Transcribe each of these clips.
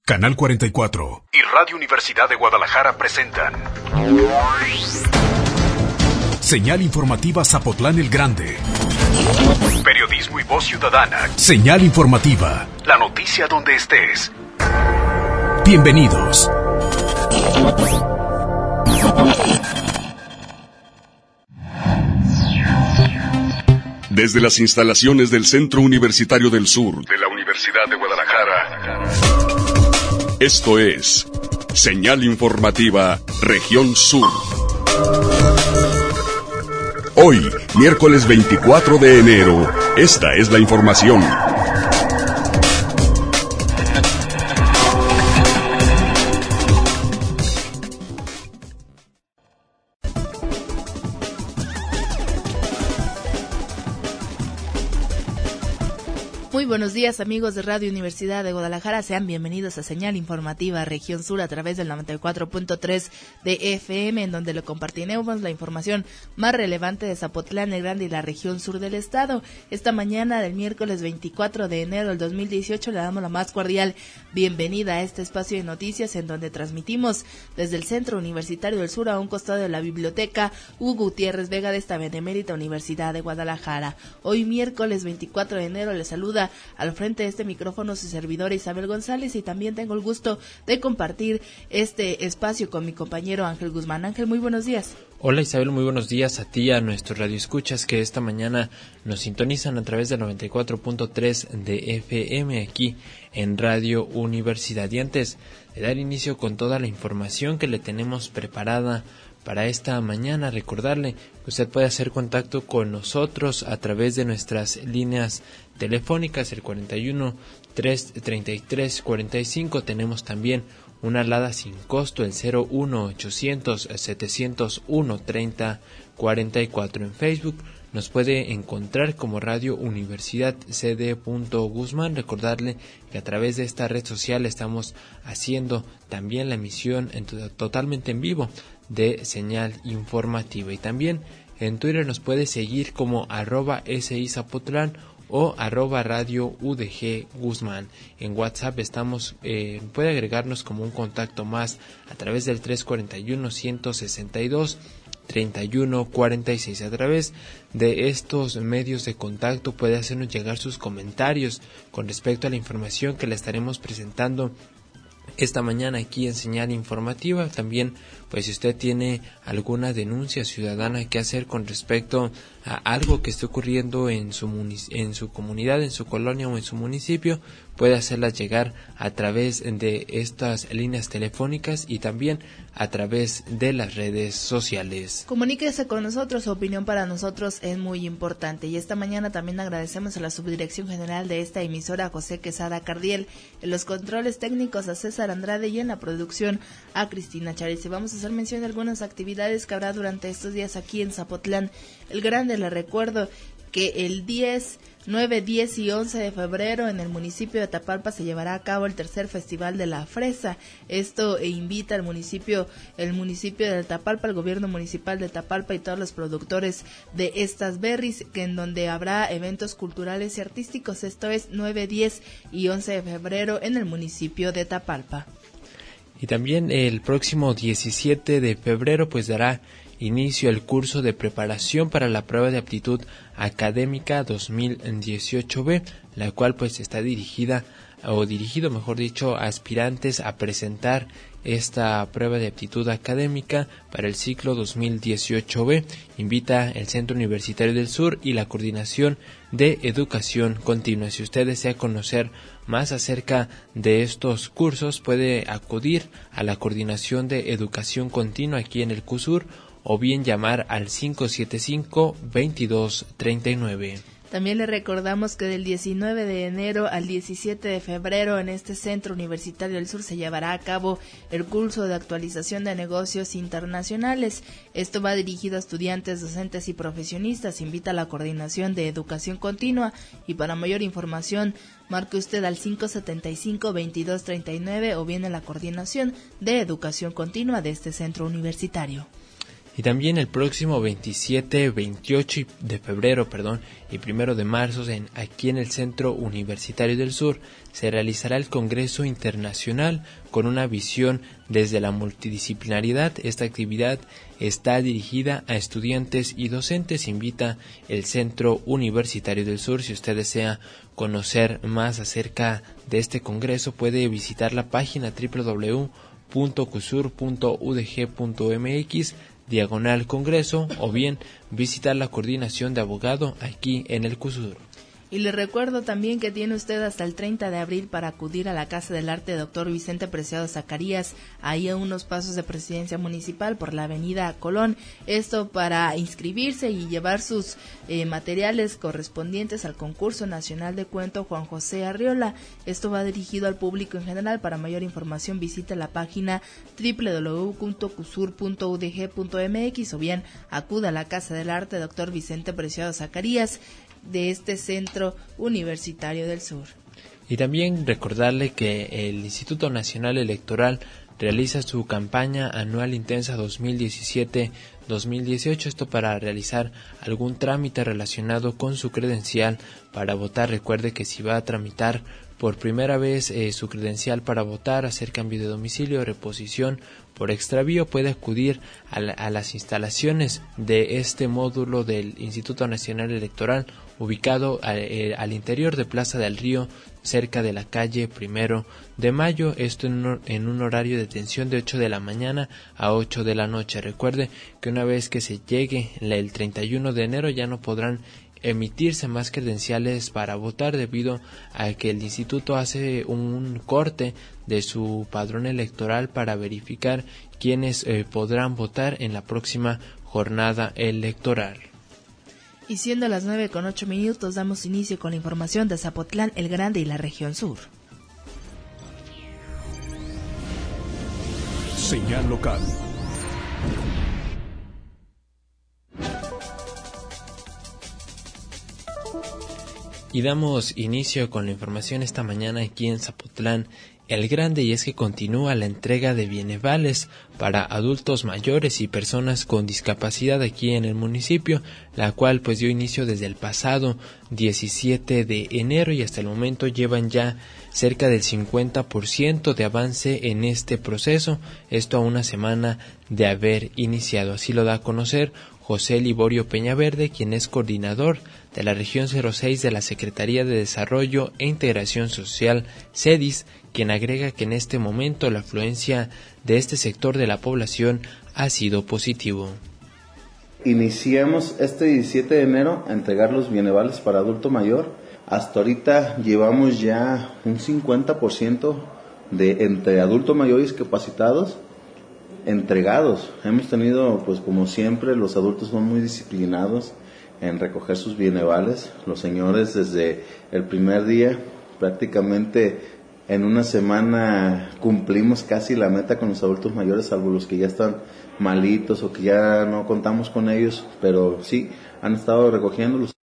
Canal 44 y Radio Universidad de Guadalajara presentan Señal Informativa Zapotlán el Grande. Periodismo y voz ciudadana. Señal Informativa. La noticia donde estés. Bienvenidos. Desde las instalaciones del Centro Universitario del Sur de la Universidad de Guadalajara. Esto es Señal Informativa Región Sur. Hoy, miércoles 24 de enero, esta es la información. Muy buenos días, amigos de Radio Universidad de Guadalajara, sean bienvenidos a Señal Informativa Región Sur a través del 94.3 de FM, en donde le compartiremos la información más relevante de Zapotlán el Grande y la región sur del estado. Esta mañana del miércoles 24 de enero del 2018 le damos la más cordial bienvenida a este espacio de noticias, en donde transmitimos desde el Centro Universitario del Sur, a un costado de la Biblioteca Hugo Gutiérrez Vega de esta benemérita Universidad de Guadalajara. Hoy miércoles 24 de enero le saluda al frente de este micrófono su servidora Isabel González, y también tengo el gusto de compartir este espacio con mi compañero Ángel Guzmán. Ángel, muy buenos días. Hola Isabel, muy buenos días a ti, a nuestros radioescuchas que esta mañana nos sintonizan a través del 94.3 de FM aquí en Radio Universidad. Y antes de dar inicio con toda la información que le tenemos preparada para esta mañana, recordarle que usted puede hacer contacto con nosotros a través de nuestras líneas telefónicas, el 41 333 45. Tenemos también una alada sin costo, el 01 800 701 30 44. En Facebook nos puede encontrar como Radio Universidad CD. Guzmán. Recordarle que a través de esta red social estamos haciendo también la emisión totalmente en vivo de Señal Informativa, y también en Twitter nos puede seguir como @SIZapotlán o @Radio UDG Guzmán. En WhatsApp estamos, puede agregarnos como un contacto más a través del 341-162-3146. A través de estos medios de contacto puede hacernos llegar sus comentarios con respecto a la información que le estaremos presentando esta mañana aquí en Señal Informativa. También, pues, si usted tiene alguna denuncia ciudadana que hacer con respecto a algo que esté ocurriendo en su comunidad, en su colonia o en su municipio, puede hacerlas llegar a través de estas líneas telefónicas y también a través de las redes sociales. Comuníquese con nosotros, su opinión para nosotros es muy importante. Y esta mañana también agradecemos a la Subdirección General de esta emisora, José Quesada Cardiel, en los controles técnicos a César Andrade y en la producción a Cristina Chávez. Y vamos a hacer mención de algunas actividades que habrá durante estos días aquí en Zapotlán el Grande. Le recuerdo que el 9, 10 y 11 de febrero en el municipio de Tapalpa se llevará a cabo el tercer Festival de la Fresa. Esto invita al municipio de Tapalpa, al gobierno municipal de Tapalpa y todos los productores de estas berries, que en donde habrá eventos culturales y artísticos. Esto es 9, 10 y 11 de febrero en el municipio de Tapalpa. Y también el próximo 17 de febrero pues dará inicio el curso de preparación para la prueba de aptitud académica 2018B, la cual pues está dirigido, mejor dicho, a aspirantes a presentar esta prueba de aptitud académica para el ciclo 2018B. Invita el Centro Universitario del Sur y la Coordinación de Educación Continua. Si usted desea conocer más acerca de estos cursos, puede acudir a la Coordinación de Educación Continua aquí en el CUSUR, o bien llamar al 575-2239. También le recordamos que del 19 de enero al 17 de febrero en este Centro Universitario del Sur se llevará a cabo el curso de actualización de negocios internacionales. Esto va dirigido a estudiantes, docentes y profesionistas. Invita a la Coordinación de Educación Continua, y para mayor información marque usted al 575-2239 o bien a la Coordinación de Educación Continua de este centro universitario. Y también el próximo 27, 28 de febrero, y 1 de marzo, aquí en el Centro Universitario del Sur, se realizará el Congreso Internacional con una visión desde la multidisciplinaridad. Esta actividad está dirigida a estudiantes y docentes. Invita el Centro Universitario del Sur. Si usted desea conocer más acerca de este congreso, puede visitar la página www.cusur.udg.mx/Congreso o bien visitar la coordinación de abogado aquí en el CUSUR. Y le recuerdo también que tiene usted hasta el 30 de abril para acudir a la Casa del Arte Dr. Vicente Preciado Zacarías, ahí a unos pasos de Presidencia Municipal por la avenida Colón. Esto para inscribirse y llevar sus materiales correspondientes al Concurso Nacional de Cuento Juan José Arriola. Esto va dirigido al público en general. Para mayor información visite la página www.cusur.udg.mx o bien acuda a la Casa del Arte Dr. Vicente Preciado Zacarías de este Centro Universitario del Sur. Y también recordarle que el Instituto Nacional Electoral realiza su campaña anual intensa 2017-2018, esto para realizar algún trámite relacionado con su credencial para votar. Recuerde que si va a tramitar por primera vez su credencial para votar, hacer cambio de domicilio, reposición por extravío, puede acudir a las instalaciones de este módulo del Instituto Nacional Electoral, ubicado al interior de Plaza del Río, cerca de la calle 1 de Mayo, esto en un horario de atención de 8 de la mañana a 8 de la noche. Recuerde que una vez que se llegue el 31 de enero ya no podrán emitirse más credenciales para votar, debido a que el instituto hace un corte de su padrón electoral para verificar quiénes podrán votar en la próxima jornada electoral. Y siendo las 9:08, damos inicio con la información de Zapotlán, el Grande y la región sur. Señal local. Y damos inicio con la información esta mañana aquí en Zapotlán el Grande, y es que continúa la entrega de bienevales para adultos mayores y personas con discapacidad aquí en el municipio, la cual pues dio inicio desde el pasado 17 de enero y hasta el momento llevan ya cerca del 50% de avance en este proceso, esto a una semana de haber iniciado. Así lo da a conocer José Liborio Peñaverde, quien es coordinador de la región 06 de la Secretaría de Desarrollo e Integración Social, CEDIS, quien agrega que en este momento la afluencia de este sector de la población ha sido positivo. Iniciamos este 17 de enero a entregar los bienevales para adulto mayor. Hasta ahorita llevamos ya un 50% de entre adulto mayor y discapacitados entregados. Hemos tenido, pues como siempre, los adultos son muy disciplinados en recoger sus bienevales. Los señores desde el primer día, prácticamente en una semana cumplimos casi la meta con los adultos mayores, salvo los que ya están malitos o que ya no contamos con ellos, pero sí, han estado recogiéndolos.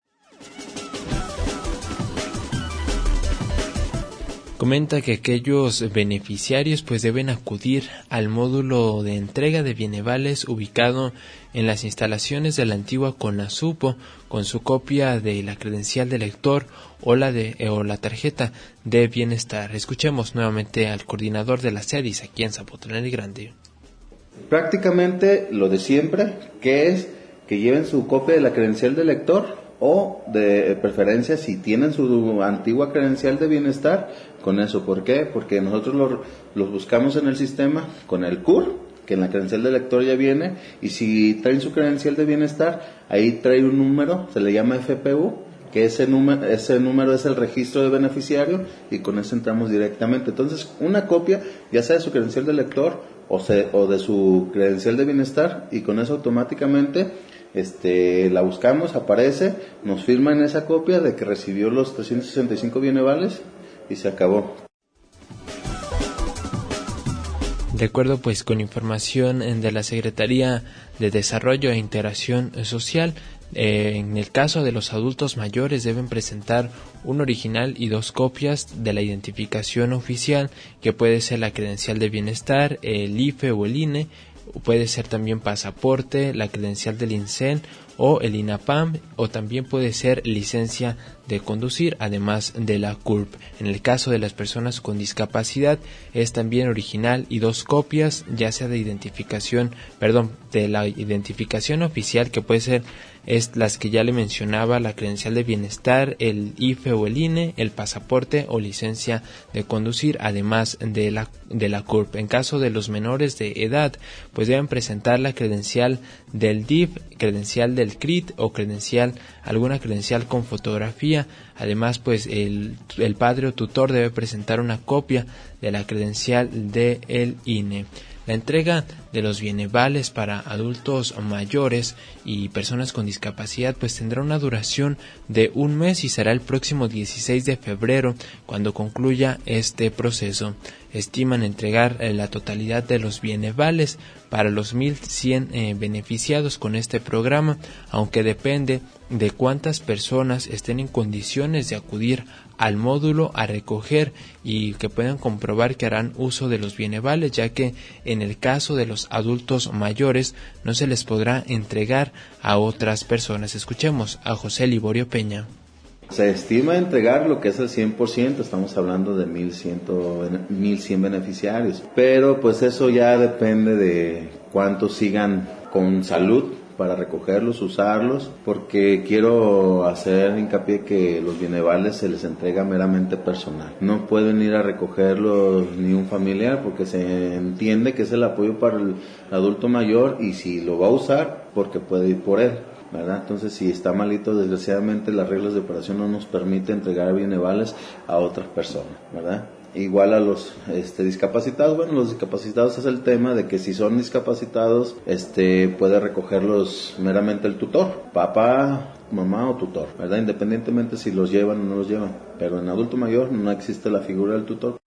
Comenta que aquellos beneficiarios pues deben acudir al módulo de entrega de bienevales ubicado en las instalaciones de la antigua CONASUPO con su copia de la credencial de lector o la tarjeta de bienestar. Escuchemos nuevamente al coordinador de la CEDIS aquí en Zapotlán el Grande. Prácticamente lo de siempre, que es que lleven su copia de la credencial de lector o de preferencia si tienen su antigua credencial de bienestar, con eso. ¿Por qué? Porque nosotros los buscamos en el sistema con el CUR, que en la credencial de lector ya viene, y si traen su credencial de bienestar, ahí trae un número, se le llama FPU, que ese número es el registro de beneficiario, y con eso entramos directamente. Entonces, una copia, ya sea de su credencial de lector o de su credencial de bienestar, y con eso automáticamente la buscamos, aparece, nos firman esa copia de que recibió los 365 bienevales y se acabó. De acuerdo pues con información de la Secretaría de Desarrollo e Integración Social, en el caso de los adultos mayores deben presentar un original y 2 copias de la identificación oficial, que puede ser la credencial de bienestar, el IFE o el INE, puede ser también pasaporte, la credencial del INSEN o el INAPAM, o también puede ser licencia de conducir, además de la CURP. En el caso de las personas con discapacidad es también original y 2 copias, ya sea de la identificación oficial, que puede ser las que ya le mencionaba, la credencial de bienestar, el IFE o el INE, el pasaporte o licencia de conducir, además de la CURP. En caso de los menores de edad, pues deben presentar la credencial del DIF, credencial del CRIT o alguna credencial con fotografía. Además, pues el padre o tutor debe presentar una copia de la credencial del INE. La entrega de los bienevales para adultos mayores y personas con discapacidad pues tendrá una duración de 1 mes y será el próximo 16 de febrero cuando concluya este proceso. Estiman entregar la totalidad de los bienevales para los 1,100 beneficiados con este programa, aunque depende de cuántas personas estén en condiciones de acudir al módulo a recoger y que puedan comprobar que harán uso de los bienevales, ya que en el caso de los adultos mayores no se les podrá entregar a otras personas. Escuchemos a José Liborio Peña. Se estima entregar lo que es el 100%, estamos hablando de 1,100 beneficiarios, pero pues eso ya depende de cuántos sigan con salud para recogerlos, usarlos, porque quiero hacer hincapié que los bienevales se les entrega meramente personal. No pueden ir a recogerlos ni un familiar, porque se entiende que es el apoyo para el adulto mayor y si lo va a usar, porque puede ir por él, ¿verdad? Entonces, si está malito, desgraciadamente las reglas de operación no nos permiten entregar bienevales a otras personas, ¿verdad? Igual a los discapacitados. Bueno, los discapacitados es el tema de que si son discapacitados, puede recogerlos meramente el tutor, papá, mamá o tutor, ¿verdad? Independientemente si los llevan o no los llevan. Pero en adulto mayor no existe la figura del tutor.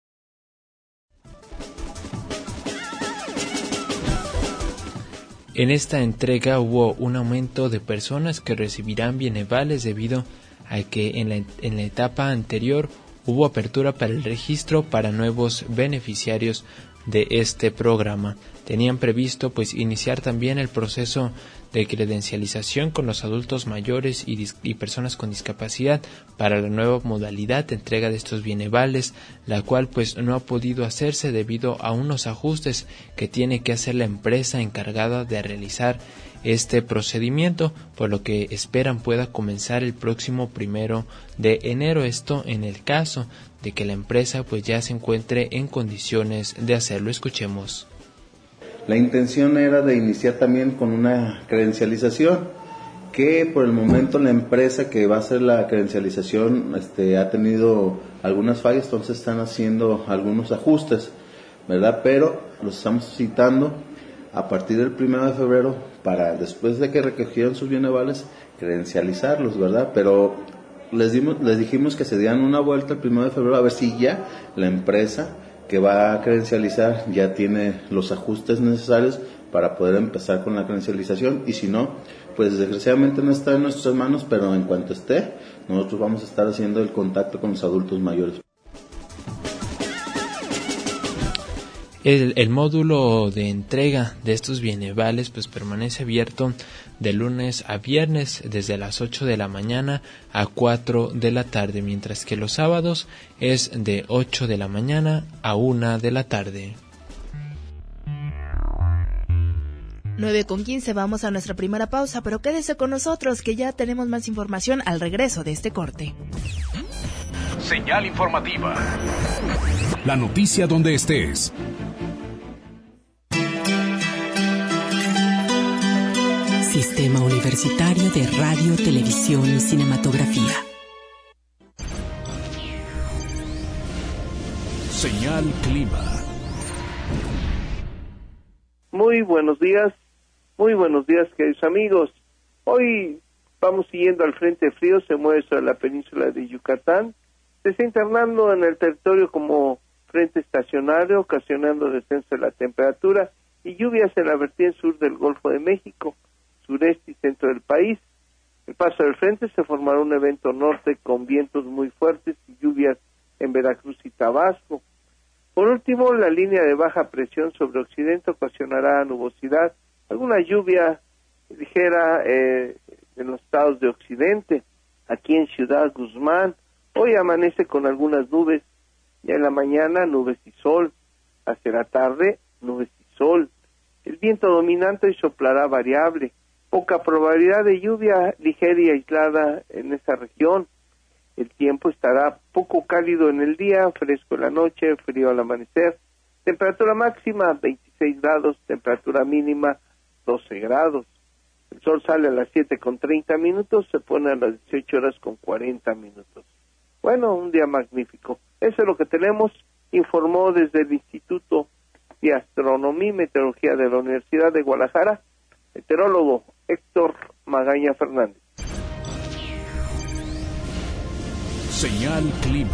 En esta entrega hubo un aumento de personas que recibirán bienevales debido a que en la etapa anterior hubo apertura para el registro para nuevos beneficiarios de este programa. Tenían previsto pues iniciar también el proceso de credencialización con los adultos mayores y personas con discapacidad para la nueva modalidad de entrega de estos bienevales, la cual pues no ha podido hacerse debido a unos ajustes que tiene que hacer la empresa encargada de realizar este procedimiento, por lo que esperan pueda comenzar el próximo 1 de enero. Esto en el caso de que la empresa pues ya se encuentre en condiciones de hacerlo. Escuchemos. La intención era de iniciar también con una credencialización, que por el momento la empresa que va a hacer la credencialización ha tenido algunas fallas, entonces están haciendo algunos ajustes, ¿verdad? Pero los estamos citando a partir del 1 de febrero para, después de que recogieron sus bienevales, credencializarlos, ¿verdad? Pero les dijimos que se dieran una vuelta el 1 de febrero a ver si ya la empresa que va a credencializar ya tiene los ajustes necesarios para poder empezar con la credencialización, y si no, pues desgraciadamente no está en nuestras manos, pero en cuanto esté, nosotros vamos a estar haciendo el contacto con los adultos mayores. El módulo de entrega de estos bienevales pues permanece abierto de lunes a viernes desde las 8 de la mañana a 4 de la tarde, mientras que los sábados es de 8 de la mañana a 1 de la tarde. 9:15, vamos a nuestra primera pausa, pero quédese con nosotros que ya tenemos más información al regreso de este corte. Señal informativa. La noticia donde estés. Sistema Universitario de Radio, Televisión y Cinematografía. Señal Clima. Muy buenos días, queridos amigos. Hoy vamos siguiendo al frente frío, se mueve sobre la península de Yucatán, se está internando en el territorio como frente estacionario, ocasionando descenso de la temperatura y lluvias en la vertiente sur del Golfo de México, sureste y centro del país. El paso del frente se formará un evento norte con vientos muy fuertes y lluvias en Veracruz y Tabasco. Por último, la línea de baja presión sobre Occidente ocasionará nubosidad, alguna lluvia ligera en los estados de Occidente. Aquí en Ciudad Guzmán, hoy amanece con algunas nubes, ya en la mañana nubes y sol, hacia la tarde nubes y sol. El viento dominante soplará variable, poca probabilidad de lluvia ligera y aislada en esa región. El tiempo estará poco cálido en el día, fresco en la noche, frío al amanecer. Temperatura máxima 26 grados, temperatura mínima 12 grados. El sol sale a las 7:30, se pone a las 18:40. Bueno, un día magnífico. Eso es lo que tenemos, informó desde el Instituto de Astronomía y Meteorología de la Universidad de Guadalajara, meteorólogo Héctor Magaña Fernández. Señal Clima.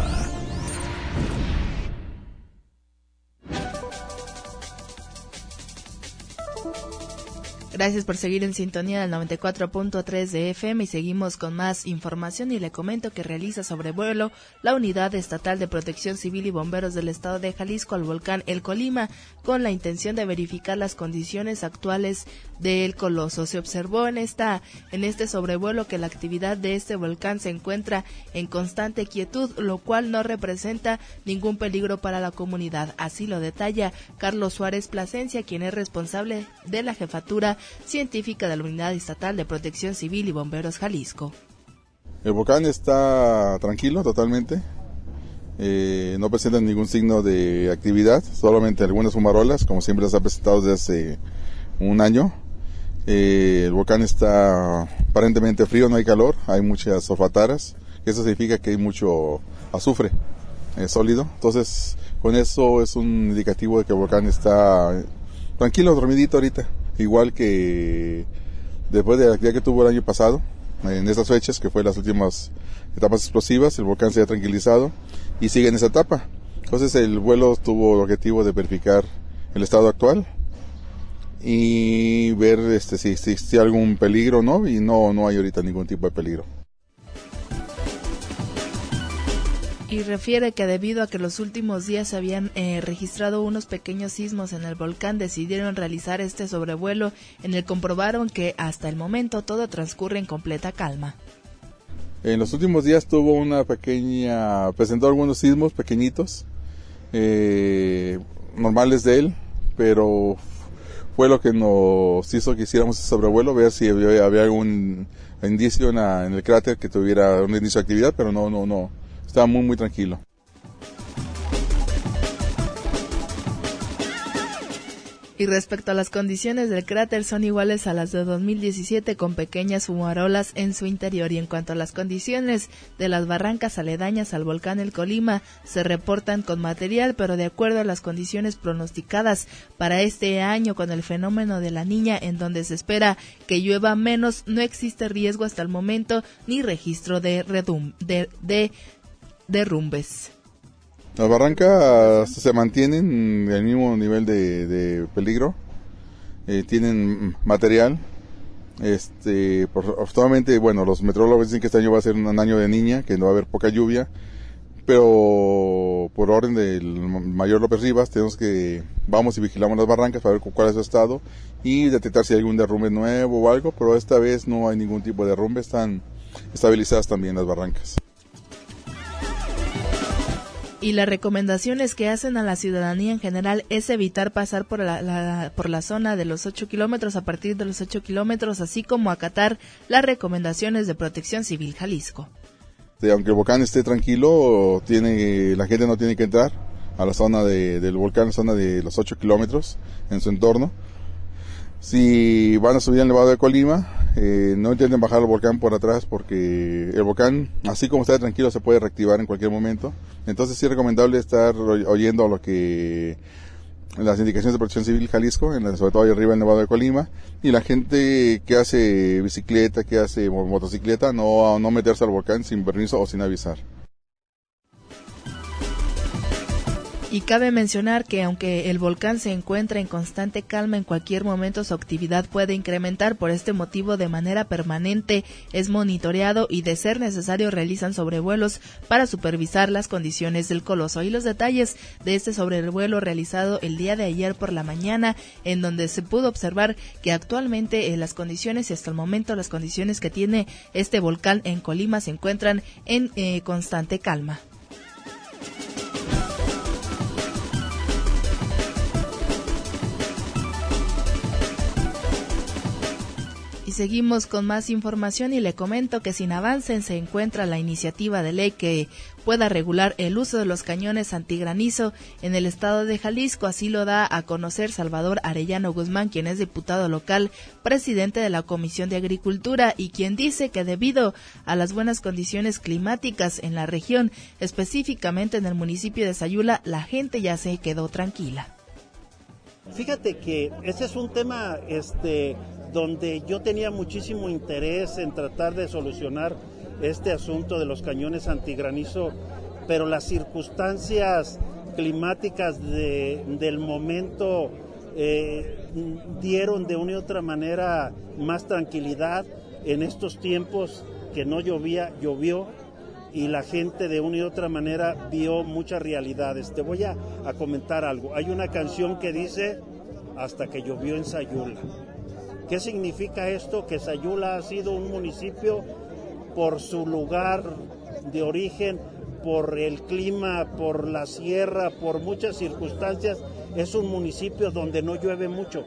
Gracias por seguir en sintonía del 94.3 de FM y seguimos con más información y le comento que realiza sobrevuelo la Unidad Estatal de Protección Civil y Bomberos del Estado de Jalisco al volcán El Colima con la intención de verificar las condiciones actuales del coloso. Se observó en este sobrevuelo que la actividad de este volcán se encuentra en constante quietud, lo cual no representa ningún peligro para la comunidad. Así lo detalla Carlos Suárez Plasencia, quien es responsable de la jefatura científica de la Unidad Estatal de Protección Civil y Bomberos Jalisco. El volcán está tranquilo totalmente, no presenta ningún signo de actividad, solamente algunas fumarolas, como siempre las ha presentado desde hace un año. El volcán está aparentemente frío, no hay calor, hay muchas solfataras, eso significa que hay mucho azufre sólido, entonces con eso es un indicativo de que el volcán está tranquilo, dormidito ahorita. Igual que después de la actividad que tuvo el año pasado, en estas fechas, que fue las últimas etapas explosivas, el volcán se ha tranquilizado y sigue en esa etapa. Entonces el vuelo tuvo el objetivo de verificar el estado actual y ver si existía algún peligro o no, y no hay ahorita ningún tipo de peligro. Y refiere que debido a que los últimos días se habían registrado unos pequeños sismos en el volcán, decidieron realizar este sobrevuelo en el que comprobaron que hasta el momento todo transcurre en completa calma. En los últimos días presentó algunos sismos pequeñitos, normales de él, pero fue lo que nos hizo que hiciéramos ese sobrevuelo, ver si había algún indicio en el cráter que tuviera un inicio de actividad, pero no. Estaba muy tranquilo. Y respecto a las condiciones del cráter, son iguales a las de 2017 con pequeñas fumarolas en su interior. Y en cuanto a las condiciones de las barrancas aledañas al volcán El Colima, se reportan con material, pero de acuerdo a las condiciones pronosticadas para este año con el fenómeno de la Niña, en donde se espera que llueva menos, no existe riesgo hasta el momento ni registro de derrumbes. Las barrancas se mantienen en el mismo nivel de peligro, tienen material, afortunadamente, los meteorólogos dicen que este año va a ser un año de Niña, que no va a haber poca lluvia, pero por orden del mayor López Rivas vamos y vigilamos las barrancas para ver cuál es su estado y detectar si hay algún derrumbe nuevo o algo, pero esta vez no hay ningún tipo de derrumbe, están estabilizadas también las barrancas. Y las recomendaciones que hacen a la ciudadanía en general es evitar pasar por la zona de los 8 kilómetros a partir de los 8 kilómetros, así como acatar las recomendaciones de Protección Civil Jalisco. Aunque el volcán esté tranquilo, la gente no tiene que entrar a la zona del volcán, zona de los 8 kilómetros en su entorno. Si van a subir al Nevado de Colima, no intenten bajar el volcán por atrás, porque el volcán, así como está tranquilo, se puede reactivar en cualquier momento. Entonces sí es recomendable estar oyendo las indicaciones de Protección Civil Jalisco, sobre todo ahí arriba en el Nevado de Colima, y la gente que hace bicicleta, que hace motocicleta, no meterse al volcán sin permiso o sin avisar. Y cabe mencionar que aunque el volcán se encuentra en constante calma, en cualquier momento su actividad puede incrementar. Por este motivo, de manera permanente es monitoreado y, de ser necesario, realizan sobrevuelos para supervisar las condiciones del coloso. Y los detalles de este sobrevuelo realizado el día de ayer por la mañana, en donde se pudo observar que actualmente las condiciones y hasta el momento las condiciones que tiene este volcán en Colima se encuentran en constante calma. Y seguimos con más información y le comento que sin avance se encuentra la iniciativa de ley que pueda regular el uso de los cañones antigranizo en el estado de Jalisco. Así lo da a conocer Salvador Arellano Guzmán, quien es diputado local, presidente de la Comisión de Agricultura, y quien dice que debido a las buenas condiciones climáticas en la región, específicamente en el municipio de Sayula, la gente ya se quedó tranquila. Fíjate que ese es un tema donde yo tenía muchísimo interés en tratar de solucionar este asunto de los cañones antigranizo, pero las circunstancias climáticas del momento dieron de una y otra manera más tranquilidad. En estos tiempos que no llovía, llovió, y la gente de una y otra manera vio muchas realidades. Te voy a comentar algo. Hay una canción que dice "Hasta que llovió en Sayula". ¿Qué significa esto? Que Sayula ha sido un municipio, por su lugar de origen, por el clima, por la sierra, por muchas circunstancias, es un municipio donde no llueve mucho.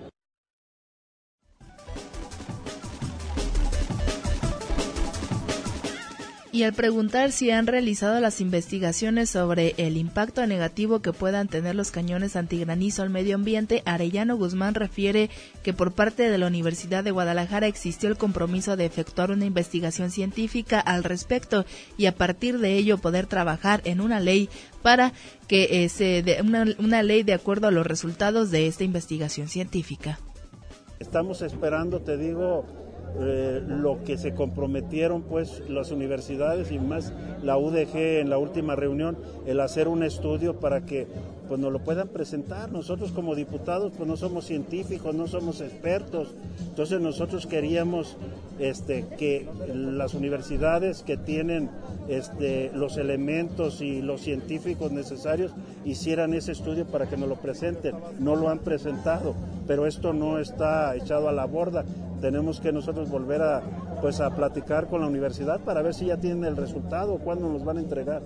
Y al preguntar si han realizado las investigaciones sobre el impacto negativo que puedan tener los cañones antigranizo al medio ambiente, Arellano Guzmán refiere que por parte de la Universidad de Guadalajara existió el compromiso de efectuar una investigación científica al respecto y a partir de ello poder trabajar en una ley para que se dé una ley de acuerdo a los resultados de esta investigación científica. Estamos esperando, te digo, lo que se comprometieron pues las universidades y más la UDG en la última reunión, el hacer un estudio para que pues nos lo puedan presentar. Nosotros como diputados pues no somos científicos, no somos expertos, entonces nosotros queríamos que las universidades que tienen los elementos y los científicos necesarios hicieran ese estudio para que nos lo presenten. No lo han presentado, pero esto no está echado a la borda. Tenemos que nosotros volver a platicar con la universidad para ver si ya tienen el resultado o cuándo nos van a entregar.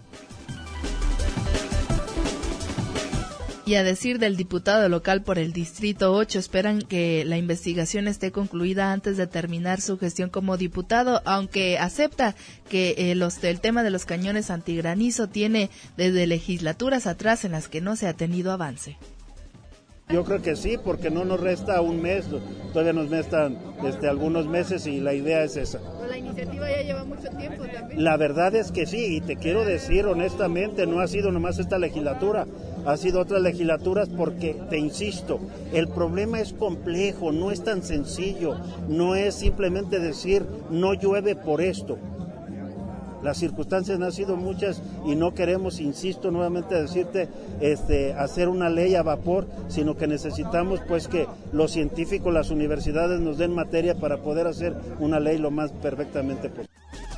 Y a decir del diputado local por el Distrito 8, esperan que la investigación esté concluida antes de terminar su gestión como diputado, aunque acepta que el tema de los cañones antigranizo tiene desde legislaturas atrás en las que no se ha tenido avance. Yo creo que sí, porque no nos resta un mes, todavía nos restan algunos meses y la idea es esa. Pero la iniciativa ya lleva mucho tiempo también. La verdad es que sí, y te quiero decir honestamente, no ha sido nomás esta legislatura, ha sido otras legislaturas porque, te insisto, el problema es complejo, no es tan sencillo, no es simplemente decir no llueve por esto. Las circunstancias han sido muchas y no queremos, insisto nuevamente decirte, hacer una ley a vapor, sino que necesitamos pues que los científicos, las universidades nos den materia para poder hacer una ley lo más perfectamente posible.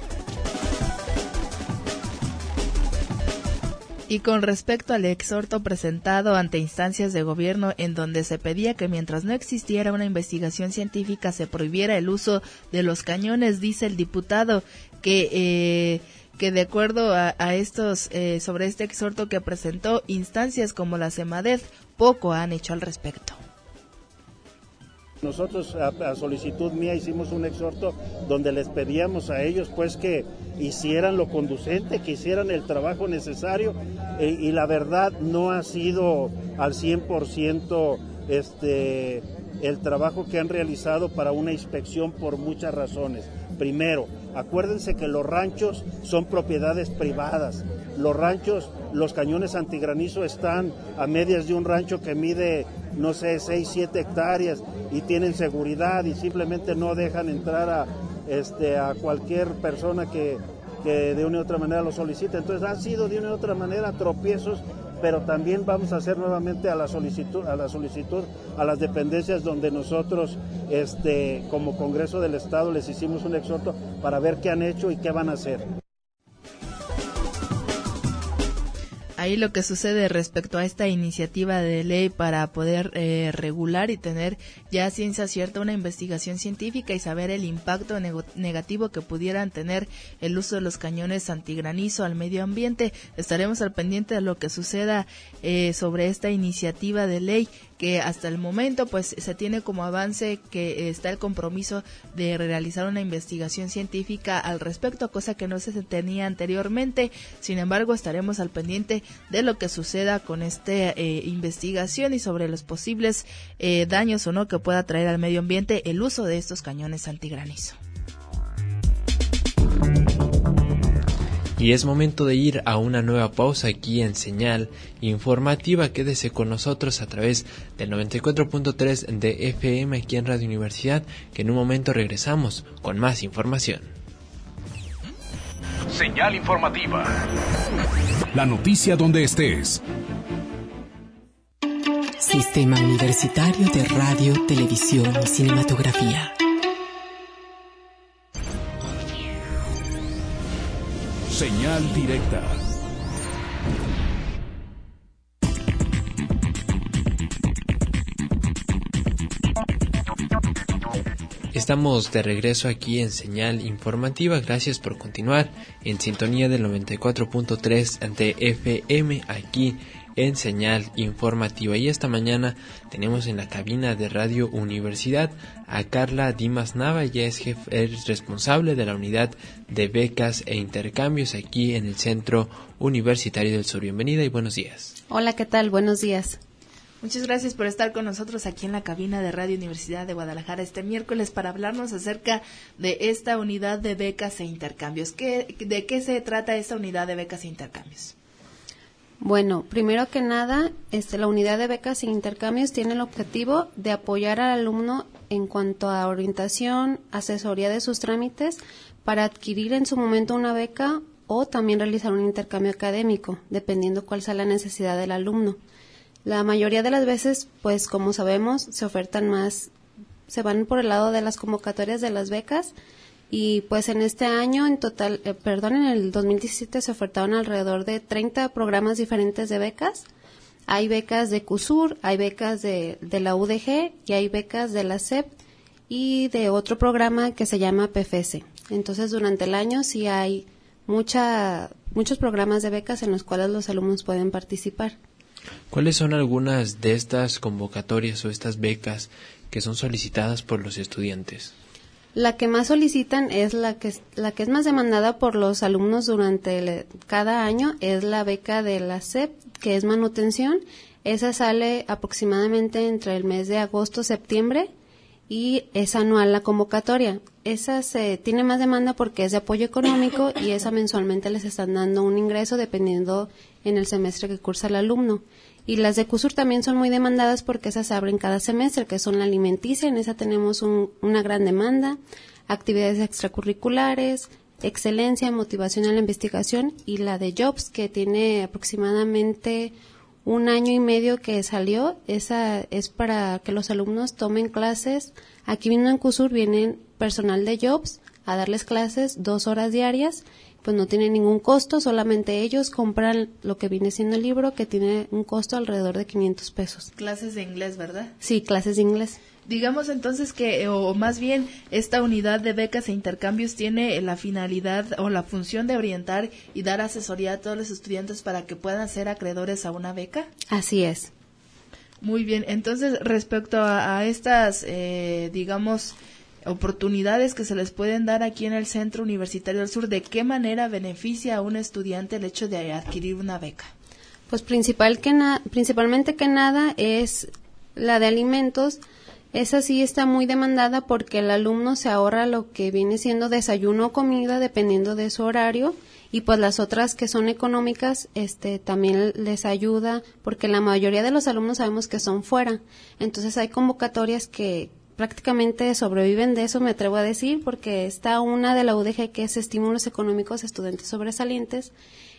Y con respecto al exhorto presentado ante instancias de gobierno en donde se pedía que mientras no existiera una investigación científica se prohibiera el uso de los cañones, dice el diputado que de acuerdo a estos sobre este exhorto que presentó, instancias como la CEMADET poco han hecho al respecto. Nosotros a solicitud mía hicimos un exhorto donde les pedíamos a ellos pues que hicieran lo conducente, que hicieran el trabajo necesario y la verdad no ha sido al 100% el trabajo que han realizado para una inspección por muchas razones. Primero, acuérdense que los ranchos son propiedades privadas. Los ranchos, los cañones antigranizo están a medias de un rancho que mide, 6, 7 hectáreas y tienen seguridad y simplemente no dejan entrar a cualquier persona que de una u otra manera lo solicite. Entonces han sido de una u otra manera tropiezos pero también vamos a hacer nuevamente a la solicitud a las dependencias donde nosotros como Congreso del Estado les hicimos un exhorto para ver qué han hecho y qué van a hacer. Ahí lo que sucede respecto a esta iniciativa de ley para poder regular y tener ya ciencia cierta una investigación científica y saber el impacto negativo que pudieran tener el uso de los cañones antigranizo al medio ambiente. Estaremos al pendiente de lo que suceda sobre esta iniciativa de ley, que hasta el momento pues se tiene como avance que está el compromiso de realizar una investigación científica al respecto, cosa que no se tenía anteriormente. Sin embargo, estaremos al pendiente de lo que suceda con esta investigación y sobre los posibles daños o no que pueda traer al medio ambiente el uso de estos cañones antigranizo. Y es momento de ir a una nueva pausa aquí en Señal Informativa. Quédese con nosotros a través del 94.3 de FM aquí en Radio Universidad, que en un momento regresamos con más información. Señal Informativa. La noticia donde estés. Sistema Universitario de Radio, Televisión y Cinematografía. Señal directa. Estamos de regreso aquí en Señal Informativa. Gracias por continuar en sintonía del 94.3 de FM aquí en Señal Informativa. Y esta mañana tenemos en la cabina de Radio Universidad a Carla Dimas Nava. Ella es responsable de la unidad de becas e intercambios aquí en el Centro Universitario del Sur. Bienvenida y buenos días. Hola, ¿qué tal? Buenos días. Muchas gracias por estar con nosotros aquí en la cabina de Radio Universidad de Guadalajara este miércoles para hablarnos acerca de esta unidad de becas e intercambios. ¿De qué se trata esta unidad de becas e intercambios? Bueno, primero que nada, la unidad de becas e intercambios tiene el objetivo de apoyar al alumno en cuanto a orientación, asesoría de sus trámites para adquirir en su momento una beca o también realizar un intercambio académico, dependiendo cuál sea la necesidad del alumno. La mayoría de las veces, pues como sabemos, se van por el lado de las convocatorias de las becas y pues en este año en el 2017 se ofertaron alrededor de 30 programas diferentes de becas. Hay becas de CUSUR, hay becas de la UDG y hay becas de la SEP y de otro programa que se llama PFS. Entonces durante el año sí hay muchos programas de becas en los cuales los alumnos pueden participar. ¿Cuáles son algunas de estas convocatorias o estas becas que son solicitadas por los estudiantes? La que más solicitan es la que es más demandada por los alumnos durante cada año, es la beca de la SEP, que es manutención. Esa sale aproximadamente entre el mes de agosto-septiembre y es anual la convocatoria. Esa tiene más demanda porque es de apoyo económico y esa mensualmente les están dando un ingreso dependiendo en el semestre que cursa el alumno. Y las de CUSUR también son muy demandadas porque esas se abren cada semestre, que son la alimenticia, en esa tenemos una gran demanda, actividades extracurriculares, excelencia, motivación a la investigación, y la de Jobs, que tiene aproximadamente 1 año y medio que salió. Esa es para que los alumnos tomen clases. Aquí mismo en CUSUR vienen personal de Jobs a darles clases 2 horas diarias, pues no tiene ningún costo, solamente ellos compran lo que viene siendo el libro, que tiene un costo alrededor de 500 pesos. Clases de inglés, ¿verdad? Sí, clases de inglés. Digamos entonces que, o más bien, esta unidad de becas e intercambios tiene la finalidad o la función de orientar y dar asesoría a todos los estudiantes para que puedan ser acreedores a una beca. Así es. Muy bien, entonces respecto a estas, oportunidades que se les pueden dar aquí en el Centro Universitario del Sur, ¿de qué manera beneficia a un estudiante el hecho de adquirir una beca? Pues principalmente que nada es la de alimentos. Esa sí está muy demandada porque el alumno se ahorra lo que viene siendo desayuno o comida dependiendo de su horario, y pues las otras que son económicas también les ayuda porque la mayoría de los alumnos sabemos que son fuera. Entonces hay convocatorias que prácticamente sobreviven de eso, me atrevo a decir, porque está una de la UDG que es Estímulos Económicos a Estudiantes Sobresalientes.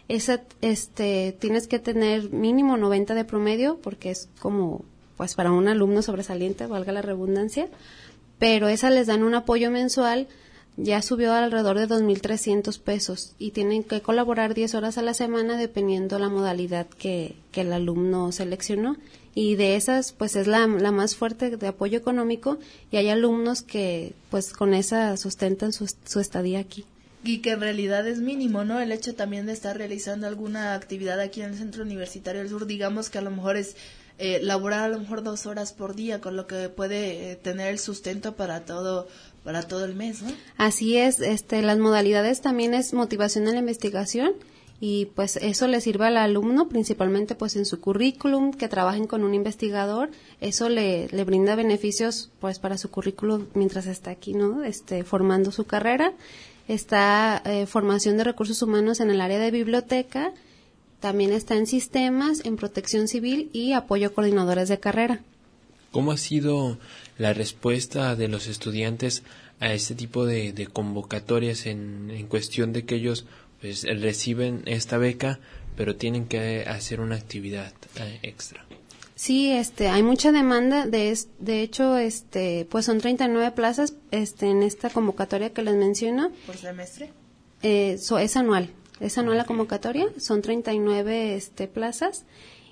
esa tienes que tener mínimo 90 de promedio, porque es como pues para un alumno sobresaliente, valga la redundancia, pero esa les dan un apoyo mensual, ya subió alrededor de 2,300 pesos y tienen que colaborar 10 horas a la semana dependiendo la modalidad que el alumno seleccionó. Y de esas, pues es la más fuerte de apoyo económico, y hay alumnos que pues con esa sustentan su estadía aquí. Y que en realidad es mínimo, ¿no? El hecho también de estar realizando alguna actividad aquí en el Centro Universitario del Sur, digamos que a lo mejor es laborar a lo mejor 2 horas por día, con lo que puede tener el sustento para todo el mes, ¿no? Así es, las modalidades también es motivación a la investigación, y pues eso le sirve al alumno principalmente pues en su currículum, que trabajen con un investigador, eso le brinda beneficios pues para su currículum mientras está aquí, ¿no? Formando su carrera. Está formación de recursos humanos en el área de biblioteca, también está en sistemas, en protección civil y apoyo a coordinadores de carrera. ¿Cómo ha sido la respuesta de los estudiantes a este tipo de convocatorias en cuestión de que ellos pues reciben esta beca, pero tienen que hacer una actividad extra? Sí, hay mucha demanda. De hecho, pues son 39 plazas, en esta convocatoria que les menciono. ¿Por semestre? Es anual la convocatoria, son 39 plazas,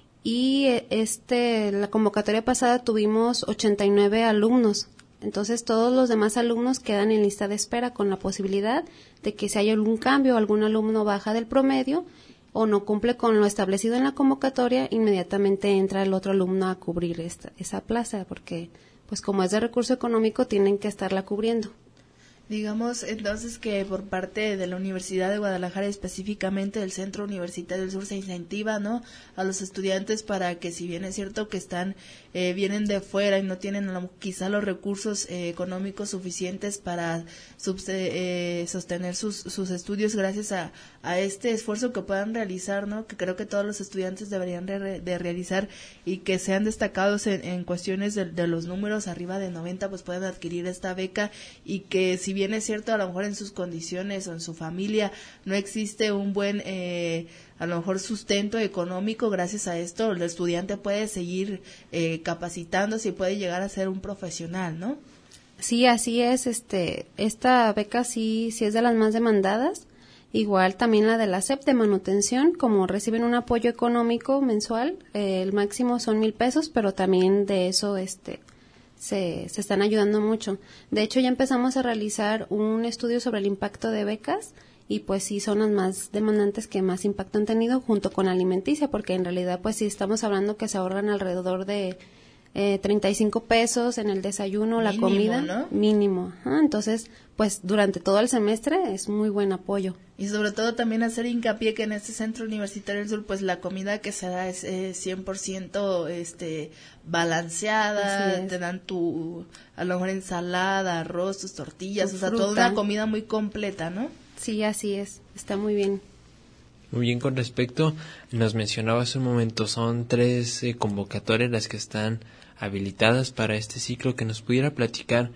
y la convocatoria pasada tuvimos 89 alumnos. Entonces todos los demás alumnos quedan en lista de espera con la posibilidad de que si hay algún cambio, algún alumno baja del promedio o no cumple con lo establecido en la convocatoria, inmediatamente entra el otro alumno a cubrir esa plaza, porque pues como es de recurso económico tienen que estarla cubriendo. Digamos entonces que por parte de la Universidad de Guadalajara, específicamente del Centro Universitario del Sur, se incentiva, ¿no?, a los estudiantes para que, si bien es cierto que vienen de fuera y no tienen quizá los recursos económicos suficientes para sostener sus estudios, gracias a este esfuerzo que puedan realizar, ¿no?, que creo que todos los estudiantes deberían de realizar, y que sean destacados en cuestiones de los números arriba de 90, pues puedan adquirir esta beca, y que si bien es cierto, a lo mejor en sus condiciones o en su familia no existe un buen, a lo mejor, sustento económico, gracias a esto el estudiante puede seguir capacitándose y puede llegar a ser un profesional, ¿no? Sí, así es. Esta beca sí es de las más demandadas. Igual también la de la SEP de manutención, como reciben un apoyo económico mensual, el máximo son 1,000 pesos, pero también de eso se están ayudando mucho. De hecho, ya empezamos a realizar un estudio sobre el impacto de becas, y pues sí son las más demandantes que más impacto han tenido, junto con alimenticia, porque en realidad pues sí estamos hablando que se ahorran alrededor de 35 pesos en el desayuno, la comida, ¿no? Mínimo. Entonces, pues durante todo el semestre es muy buen apoyo. Y sobre todo también hacer hincapié que en este Centro Universitario del Sur, pues la comida que se da es 100% balanceada, te dan a lo mejor ensalada, arroz, tus tortillas, o sea, toda una comida muy completa, ¿no? Sí, así es, está muy bien. Muy bien, con respecto, nos mencionaba hace un momento, son 3 convocatorias las que están habilitadas para este ciclo. Que nos pudiera platicar,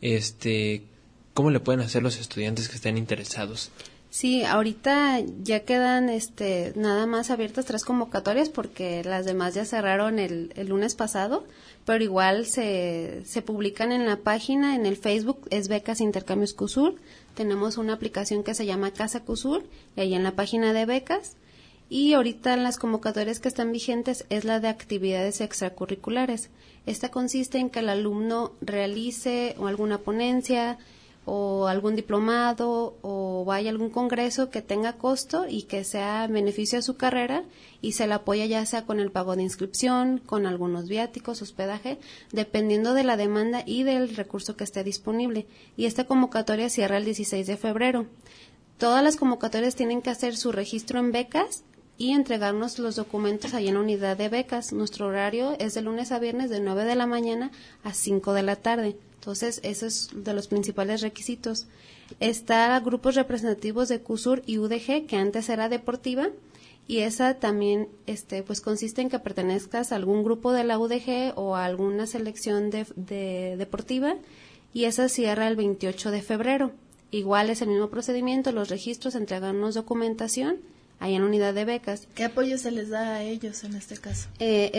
¿cómo le pueden hacer los estudiantes que estén interesados? Sí, ahorita ya quedan nada más abiertas 3 convocatorias, porque las demás ya cerraron el lunes pasado, pero igual se publican en la página, en el Facebook, es Becas Intercambios CUSUR. Tenemos una aplicación que se llama Casa CUSUR, y ahí en la página de becas. Y ahorita las convocatorias que están vigentes es la de actividades extracurriculares. Esta consiste en que el alumno realice alguna ponencia o algún diplomado o vaya a algún congreso que tenga costo y que sea beneficio a su carrera, y se le apoya ya sea con el pago de inscripción, con algunos viáticos, hospedaje, dependiendo de la demanda y del recurso que esté disponible. Y esta convocatoria cierra el 16 de febrero. Todas las convocatorias tienen que hacer su registro en becas y entregarnos los documentos ahí en la unidad de becas. Nuestro horario es de lunes a viernes de 9 de la mañana a 5 de la tarde. Entonces, eso es de los principales requisitos. Está grupos representativos de CUSUR y UDG, que antes era deportiva, y esa también pues consiste en que pertenezcas a algún grupo de la UDG o a alguna selección de deportiva, y esa cierra el 28 de febrero. Igual es el mismo procedimiento, los registros, entregarnos documentación ahí en la unidad de becas. ¿Qué apoyo se les da a ellos en este caso?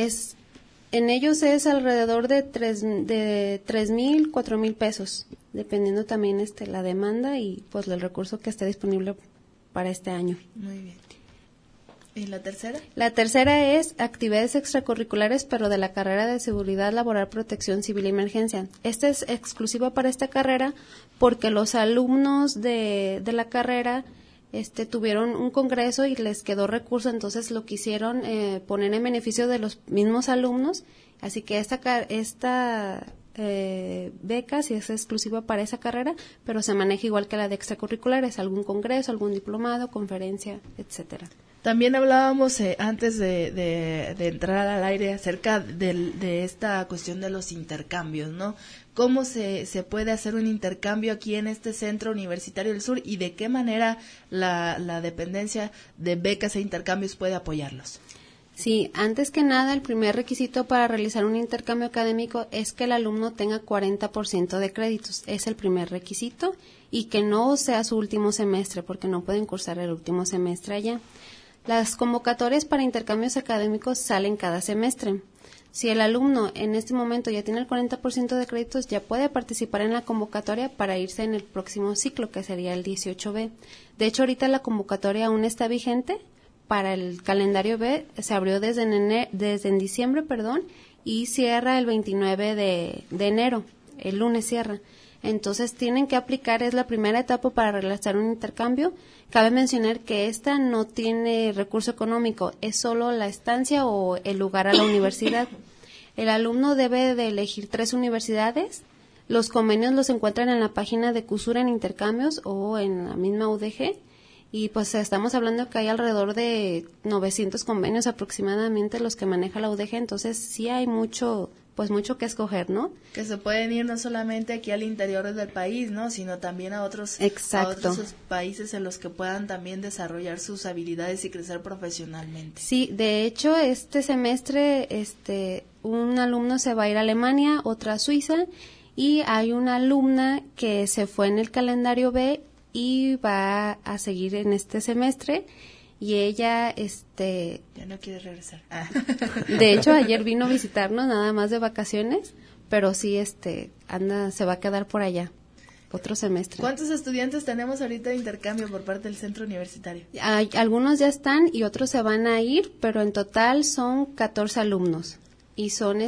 En ellos es alrededor de 3,000, 4,000 pesos, dependiendo también la demanda y pues el recurso que esté disponible para este año. Muy bien. ¿Y la tercera? La tercera es actividades extracurriculares, pero de la carrera de Seguridad Laboral, Protección Civil y Emergencia. Esta es exclusiva para esta carrera porque los alumnos de la carrera tuvieron un congreso y les quedó recurso, entonces lo quisieron poner en beneficio de los mismos alumnos, así que esta beca sí es exclusiva para esa carrera, pero se maneja igual que la de extracurriculares, algún congreso, algún diplomado, conferencia, etcétera. También hablábamos antes de entrar al aire acerca de esta cuestión de los intercambios, ¿no? ¿Cómo se puede hacer un intercambio aquí en este Centro Universitario del Sur y de qué manera la dependencia de becas e intercambios puede apoyarlos? Sí, antes que nada, el primer requisito para realizar un intercambio académico es que el alumno tenga 40% de créditos. Es el primer requisito y que no sea su último semestre, porque no pueden cursar el último semestre allá. Las convocatorias para intercambios académicos salen cada semestre. Si el alumno en este momento ya tiene el 40% de créditos, ya puede participar en la convocatoria para irse en el próximo ciclo, que sería el 18B. De hecho, ahorita la convocatoria aún está vigente. Para el calendario B se abrió desde en diciembre, y cierra el 29 de enero, el lunes cierra. Entonces tienen que aplicar, es la primera etapa para realizar un intercambio. Cabe mencionar que esta no tiene recurso económico, es solo la estancia o el lugar a la universidad. El alumno debe de elegir 3 universidades. Los convenios los encuentran en la página de CUSUR en intercambios o en la misma UDG. Y pues estamos hablando que hay alrededor de 900 convenios aproximadamente los que maneja la UDG, entonces sí hay mucho que escoger, ¿no? Que se pueden ir no solamente aquí al interior del país, ¿no? Sino también a otros países en los que puedan también desarrollar sus habilidades y crecer profesionalmente. Sí, de hecho este semestre un alumno se va a ir a Alemania, otra a Suiza, y hay una alumna que se fue en el calendario B y va a seguir en este semestre y ella ya no quiere regresar. De hecho ayer vino a visitarnos nada más de vacaciones, pero sí se va a quedar por allá otro semestre. ¿Cuántos estudiantes tenemos ahorita de intercambio por parte del centro universitario? Algunos ya están y otros se van a ir, pero en total son 14 alumnos y son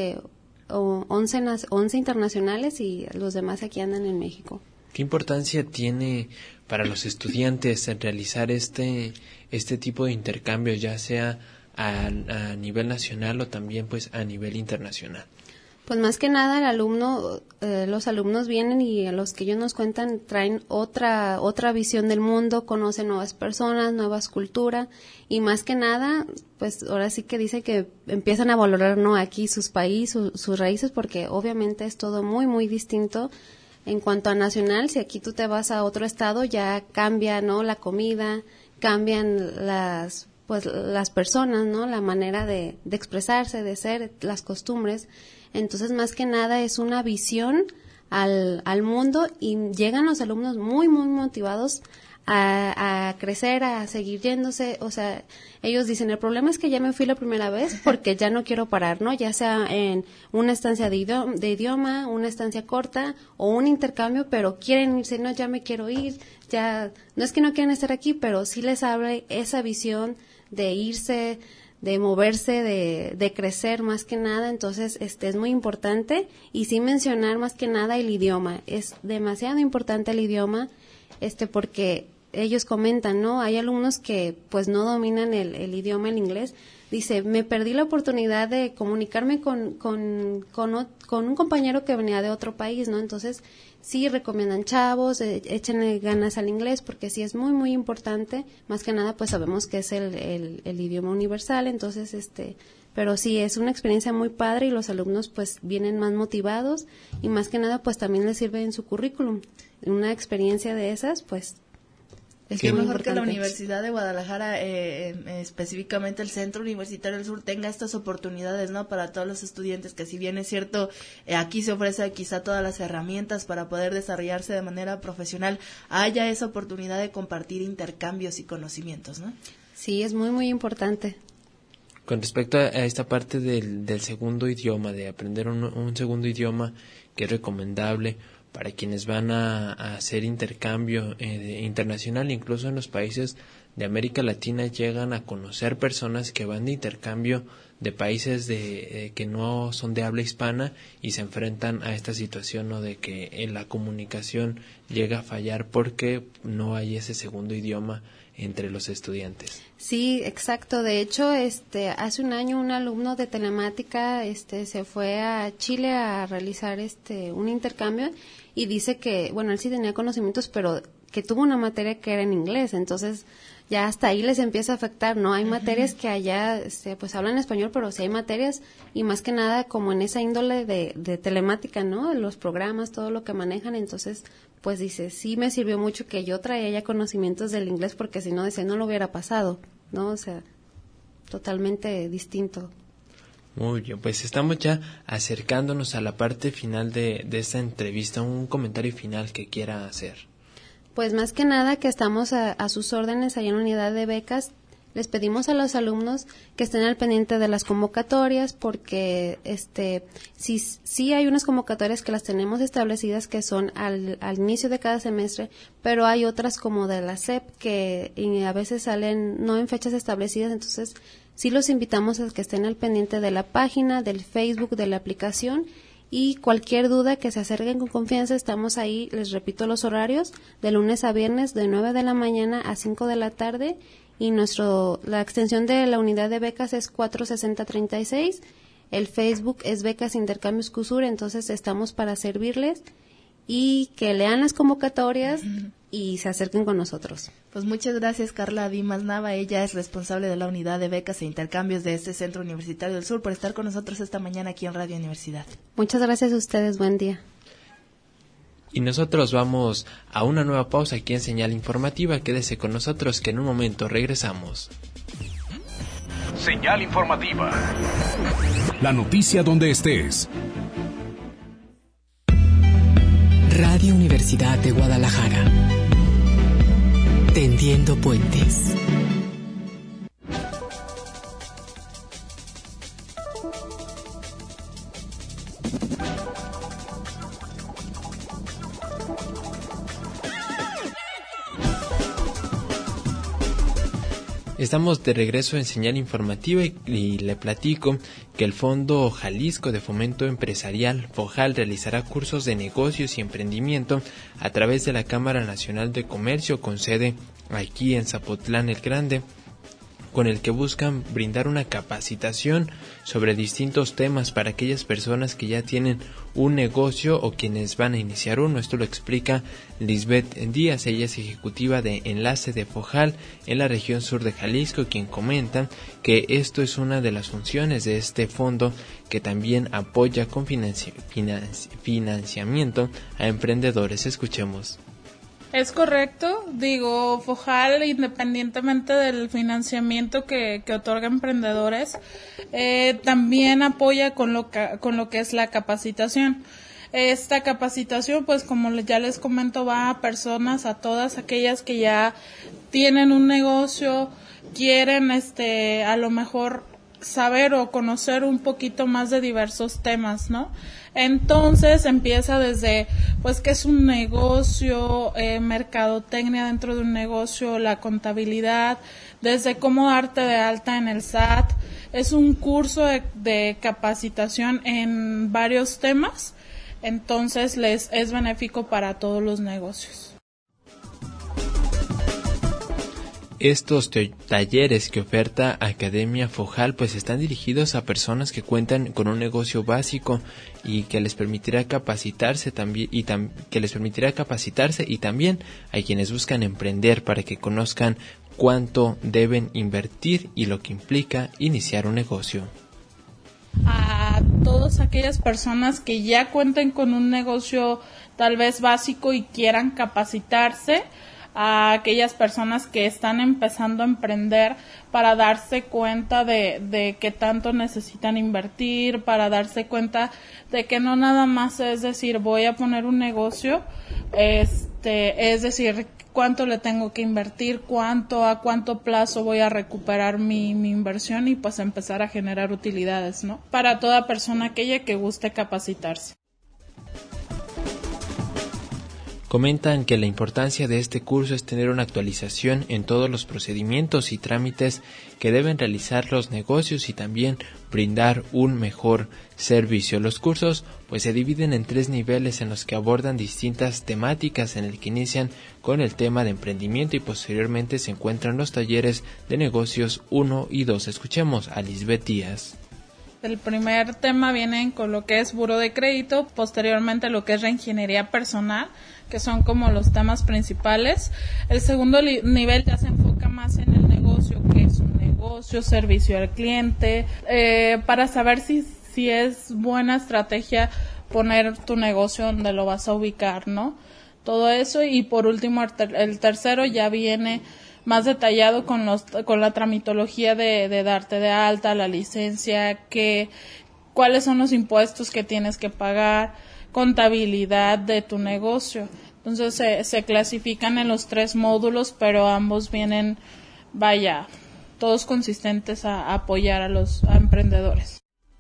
11 internacionales y los demás aquí andan en México. ¿Qué importancia tiene para los estudiantes en realizar este tipo de intercambios, ya sea a nivel nacional o también pues a nivel internacional? Pues más que nada los alumnos vienen y a los que ellos nos cuentan traen otra visión del mundo, conocen nuevas personas, nuevas culturas y más que nada pues ahora sí que dice que empiezan a valorar aquí sus países, sus raíces, porque obviamente es todo muy muy distinto. En cuanto a nacional, si aquí tú te vas a otro estado, ya cambia, ¿no? La comida, cambian las personas, ¿no? La manera de expresarse, de ser, las costumbres. Entonces, más que nada, es una visión al mundo y llegan los alumnos muy, muy motivados a crecer, a seguir yéndose. O sea, ellos dicen, el problema es que ya me fui la primera vez porque ya no quiero parar, ¿no? Ya sea en una estancia de idioma, una estancia corta o un intercambio, pero quieren irse, no, ya me quiero ir, ya, no es que no quieran estar aquí, pero sí les abre esa visión de irse, de moverse, de crecer más que nada. Entonces es muy importante y sí mencionar más que nada el idioma. Es demasiado importante el idioma porque ellos comentan, ¿no? Hay alumnos que pues no dominan el idioma, el inglés. Dice, me perdí la oportunidad de comunicarme con un compañero que venía de otro país, ¿no? Entonces, sí recomiendan, chavos, échenle ganas al inglés porque sí es muy, muy importante. Más que nada, pues sabemos que es el idioma universal, entonces, pero sí, es una experiencia muy padre y los alumnos pues vienen más motivados y más que nada pues también les sirve en su currículum. Una experiencia de esas, pues, es que mejor que la Universidad de Guadalajara, específicamente el Centro Universitario del Sur, tenga estas oportunidades, ¿no? Para todos los estudiantes, que si bien es cierto, aquí se ofrece quizá todas las herramientas para poder desarrollarse de manera profesional, haya esa oportunidad de compartir intercambios y conocimientos, ¿no? Sí, es muy, muy importante. Con respecto a esta parte del segundo idioma, de aprender un segundo idioma, que es recomendable para quienes van a hacer intercambio internacional, incluso en los países de América Latina llegan a conocer personas que van de intercambio de países que no son de habla hispana y se enfrentan a esta situación, ¿no?, de que en la comunicación llega a fallar porque no hay ese segundo idioma entre los estudiantes. Sí, exacto. De hecho, hace un año un alumno de telemática se fue a Chile a realizar un intercambio y dice que, bueno, él sí tenía conocimientos, pero que tuvo una materia que era en inglés, entonces ya hasta ahí les empieza a afectar, ¿no? Hay materias que allá pues hablan español, pero sí hay materias, y más que nada como en esa índole de telemática, ¿no? Los programas, todo lo que manejan, entonces pues dice, sí me sirvió mucho que yo traía ya conocimientos del inglés, porque si no, decía, no lo hubiera pasado, ¿no? O sea, totalmente distinto. Muy bien, pues estamos ya acercándonos a la parte final de esta entrevista. Un comentario final que quiera hacer. Pues más que nada que estamos a sus órdenes ahí en la unidad de becas. Les pedimos a los alumnos que estén al pendiente de las convocatorias, porque sí hay unas convocatorias que las tenemos establecidas que son al inicio de cada semestre, pero hay otras como de la SEP que a veces salen no en fechas establecidas, entonces sí los invitamos a que estén al pendiente de la página, del Facebook, de la aplicación, y cualquier duda que se acerquen con confianza. Estamos ahí, les repito los horarios, de lunes a viernes de 9 de la mañana a 5 de la tarde, y la extensión de la unidad de becas es 46036, el Facebook es Becas Intercambios CUSUR, entonces estamos para servirles y que lean las convocatorias y se acerquen con nosotros. Pues muchas gracias, Carla Dimas Nava. Ella es responsable de la unidad de becas e intercambios de este Centro Universitario del Sur, por estar con nosotros esta mañana aquí en Radio Universidad. Muchas gracias a ustedes, buen día. Y nosotros vamos a una nueva pausa aquí en Señal Informativa. Quédese con nosotros que en un momento regresamos. Señal Informativa. La noticia donde estés. Radio Universidad de Guadalajara. Tendiendo puentes. Estamos de regreso en Señal Informativa y le platico que el Fondo Jalisco de Fomento Empresarial, FOJAL, realizará cursos de negocios y emprendimiento a través de la Cámara Nacional de Comercio, con sede aquí en Zapotlán el Grande, con el que buscan brindar una capacitación sobre distintos temas para aquellas personas que ya tienen un negocio o quienes van a iniciar uno. Esto lo explica Lisbeth Díaz, ella es ejecutiva de enlace de FOJAL en la región sur de Jalisco, quien comenta que esto es una de las funciones de este fondo, que también apoya con financiamiento a emprendedores. Escuchemos. Es correcto, FOJAL, independientemente del financiamiento que otorga emprendedores, también apoya con lo que es la capacitación. Esta capacitación, pues como ya les comento, va a personas, a todas aquellas que ya tienen un negocio, quieren a lo mejor saber o conocer un poquito más de diversos temas, ¿no? Entonces empieza desde, pues, qué es un negocio, mercadotecnia dentro de un negocio, la contabilidad, desde cómo darte de alta en el SAT. Es un curso de capacitación en varios temas, entonces es benéfico para todos los negocios. Estos talleres que oferta Academia FOJAL pues están dirigidos a personas que cuentan con un negocio básico y que les permitirá capacitarse también y también hay quienes buscan emprender para que conozcan cuánto deben invertir y lo que implica iniciar un negocio. A todas aquellas personas que ya cuenten con un negocio tal vez básico y quieran capacitarse, a aquellas personas que están empezando a emprender para darse cuenta de qué tanto necesitan invertir, para darse cuenta de que no nada más es decir voy a poner un negocio, es decir, cuánto le tengo que invertir, a cuánto plazo voy a recuperar mi inversión y pues empezar a generar utilidades, ¿no? Para toda persona aquella que guste capacitarse. Comentan que la importancia de este curso es tener una actualización en todos los procedimientos y trámites que deben realizar los negocios y también brindar un mejor servicio. Los cursos pues se dividen en 3 niveles en los que abordan distintas temáticas, en el que inician con el tema de emprendimiento y posteriormente se encuentran los talleres de negocios 1 y 2. Escuchemos a Lisbeth Díaz. El primer tema viene con lo que es buró de crédito, posteriormente lo que es reingeniería personal, que son como los temas principales. El segundo nivel ya se enfoca más en el negocio, que es un negocio, servicio al cliente, para saber si es buena estrategia poner tu negocio donde lo vas a ubicar, ¿no? Todo eso, y por último el tercero ya viene más detallado con la tramitología de darte de alta, la licencia, cuáles son los impuestos que tienes que pagar, contabilidad de tu negocio. Entonces se clasifican en los 3 módulos, pero ambos vienen, todos consistentes a apoyar a emprendedores.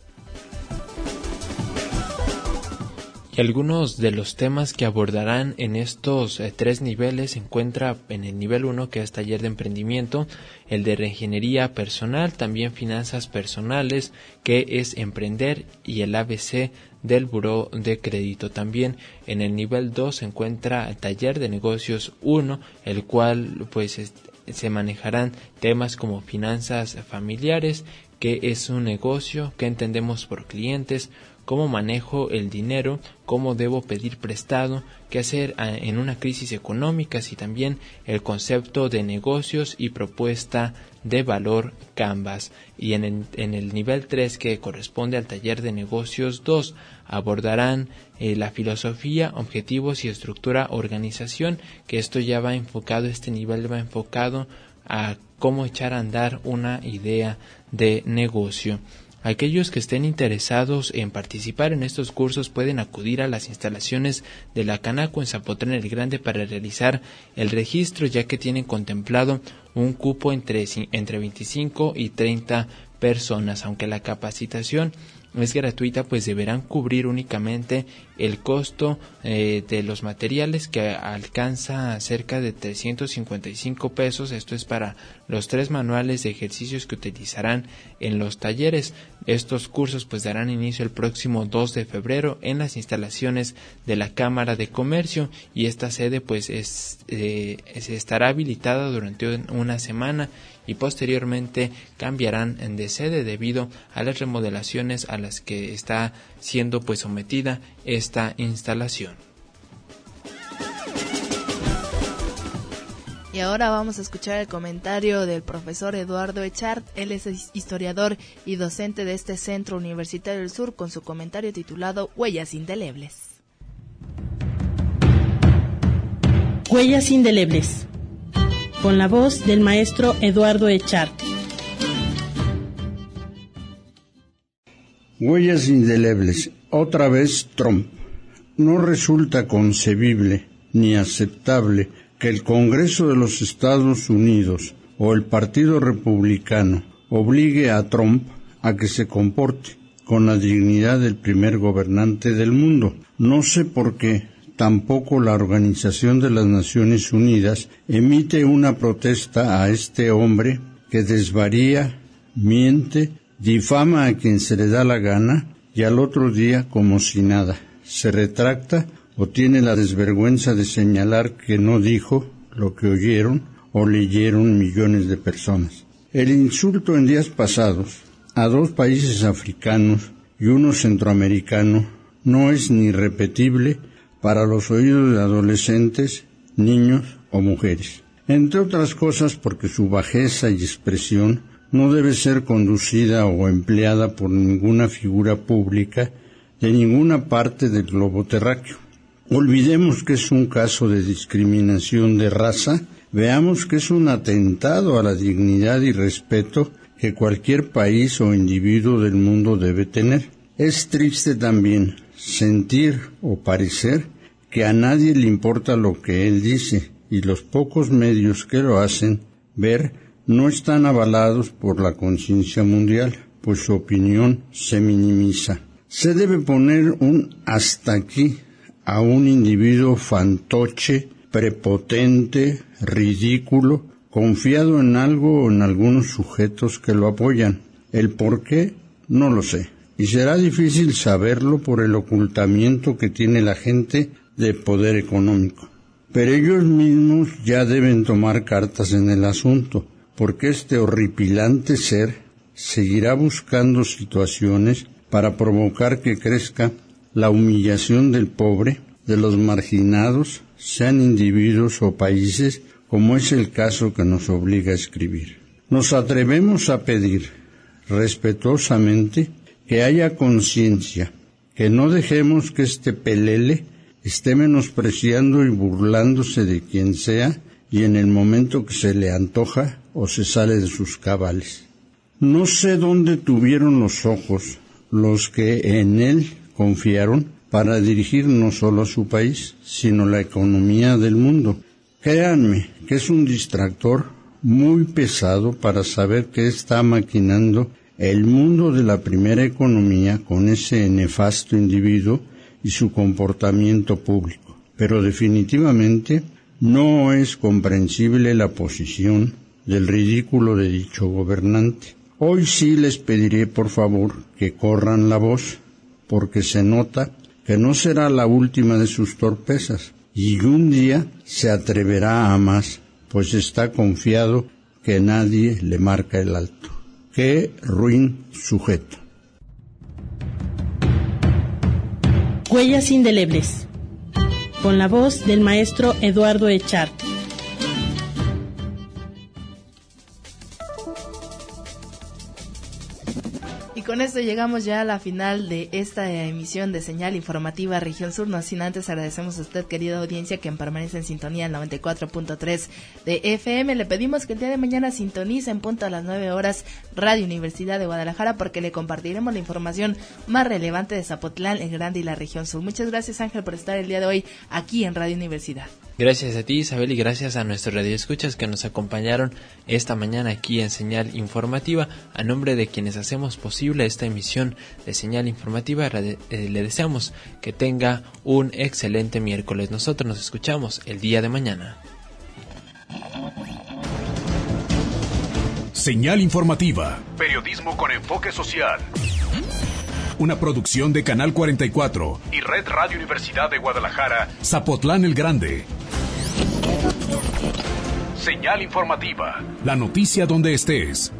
Y algunos de los temas que abordarán en estos 3 niveles se encuentra en el nivel 1, que es taller de emprendimiento, el de reingeniería personal, también finanzas personales, que es emprender, y el ABC del buró de crédito. También en el nivel 2 se encuentra el taller de negocios 1, el cual pues se manejarán temas como finanzas familiares, qué es un negocio, qué entendemos por clientes, cómo manejo el dinero, cómo debo pedir prestado, qué hacer en una crisis económica, y también el concepto de negocios y propuesta de valor Canvas. Y en el nivel 3, que corresponde al taller de negocios 2, abordarán la filosofía, objetivos y estructura organización, que esto ya va enfocado, este nivel va enfocado a cómo echar a andar una idea de negocio. Aquellos que estén interesados en participar en estos cursos pueden acudir a las instalaciones de la Canaco en Zapotlán el Grande para realizar el registro, ya que tienen contemplado un cupo entre 25 y 30 personas. Aunque la capacitación es gratuita, pues deberán cubrir únicamente el costo de los materiales, que alcanza cerca de 355 pesos. Esto es para los 3 manuales de ejercicios que utilizarán en los talleres. Estos cursos pues darán inicio el próximo 2 de febrero en las instalaciones de la Cámara de Comercio, y esta sede pues estará habilitada durante una semana y posteriormente cambiarán de sede debido a las remodelaciones a las que está siendo pues sometida esta instalación. Y ahora vamos a escuchar el comentario del profesor Eduardo Echart. Él es historiador y docente de este Centro Universitario del Sur, con su comentario titulado Huellas Indelebles. Huellas Indelebles, con la voz del maestro Eduardo Echart. Huellas indelebles. Otra vez Trump. No resulta concebible ni aceptable que el Congreso de los Estados Unidos o el Partido Republicano obligue a Trump a que se comporte con la dignidad del primer gobernante del mundo. No sé por qué tampoco la Organización de las Naciones Unidas emite una protesta a este hombre que desvaría, miente, difama a quien se le da la gana, y al otro día, como si nada, se retracta o tiene la desvergüenza de señalar que no dijo lo que oyeron o leyeron millones de personas. El insulto en días pasados a 2 países africanos y uno centroamericano no es ni repetible para los oídos de adolescentes, niños o mujeres. Entre otras cosas porque su bajeza y expresión no debe ser conducida o empleada por ninguna figura pública de ninguna parte del globo terráqueo. Olvidemos que es un caso de discriminación de raza, veamos que es un atentado a la dignidad y respeto que cualquier país o individuo del mundo debe tener. Es triste también sentir o parecer que a nadie le importa lo que él dice, y los pocos medios que lo hacen ver no están avalados por la conciencia mundial, pues su opinión se minimiza. Se debe poner un hasta aquí a un individuo fantoche, prepotente, ridículo, confiado en algo o en algunos sujetos que lo apoyan. El por qué no lo sé, y será difícil saberlo por el ocultamiento que tiene la gente de poder económico. Pero ellos mismos ya deben tomar cartas en el asunto, porque este horripilante ser seguirá buscando situaciones para provocar que crezca la humillación del pobre, de los marginados, sean individuos o países, como es el caso que nos obliga a escribir. Nos atrevemos a pedir, respetuosamente, que haya conciencia, que no dejemos que este pelele esté menospreciando y burlándose de quien sea y en el momento que se le antoja o se sale de sus cabales. No sé dónde tuvieron los ojos los que en él confiaron para dirigir no solo a su país, sino la economía del mundo. Créanme que es un distractor muy pesado para saber que está maquinando el mundo de la primera economía con ese nefasto individuo y su comportamiento público. Pero definitivamente no es comprensible la posición del ridículo de dicho gobernante. Hoy sí les pediré por favor que corran la voz, porque se nota que no será la última de sus torpezas, y un día se atreverá a más, pues está confiado que nadie le marca el alto. ¡Qué ruin sujeto! Huellas indelebles, con la voz del maestro Eduardo Echart. Y con esto llegamos ya a la final de esta emisión de Señal Informativa Región Sur. No sin antes agradecemos a usted, querida audiencia, que permanece en sintonía en 94.3 de FM. Le pedimos que el día de mañana sintonice en punto a las 9 horas Radio Universidad de Guadalajara, porque le compartiremos la información más relevante de Zapotlán, el Grande y la Región Sur. Muchas gracias, Ángel, por estar el día de hoy aquí en Radio Universidad. Gracias a ti, Isabel, y gracias a nuestros radioescuchas que nos acompañaron esta mañana aquí en Señal Informativa. A nombre de quienes hacemos posible esta emisión de Señal Informativa, le deseamos que tenga un excelente miércoles. Nosotros nos escuchamos el día de mañana. Señal Informativa. Periodismo con enfoque social. Una producción de Canal 44 y Red Radio Universidad de Guadalajara, Zapotlán el Grande. Señal Informativa. La noticia donde estés.